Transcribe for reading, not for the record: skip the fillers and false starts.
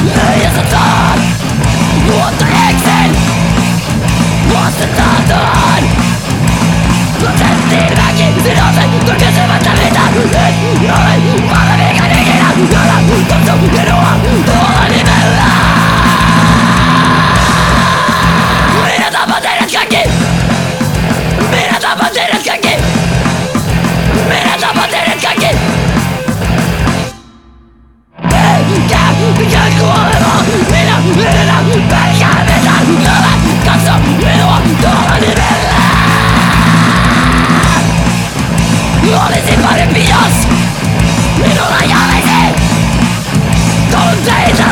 Heijastetaan luontoeksen vastataan. Lapsettiin väki sidosen, kun kysymättä mitä et ole valmiikaan ikinä. Älä katso minua tuolla nimellä. Minä tapan teidät kaikki. Minä tapan teidät kaikki. Minä tapan teidät kaikki. Eikä kuolema. Minä pelkään mitään. Älä katso minua tuolla nimellä. Olisi parempi jos minulla jäisi tunteita.